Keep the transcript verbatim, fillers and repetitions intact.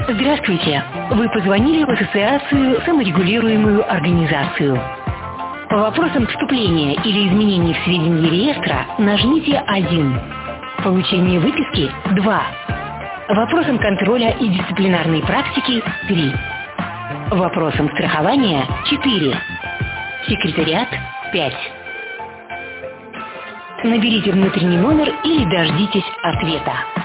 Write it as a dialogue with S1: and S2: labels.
S1: Здравствуйте! Вы позвонили в Ассоциацию саморегулируемую организацию. По вопросам вступления или изменений в сведения реестра нажмите один. Получение выписки – два. Вопросам контроля и дисциплинарной практики – три. Вопросам страхования – четыре. Секретариат – пять. Наберите внутренний номер или дождитесь ответа.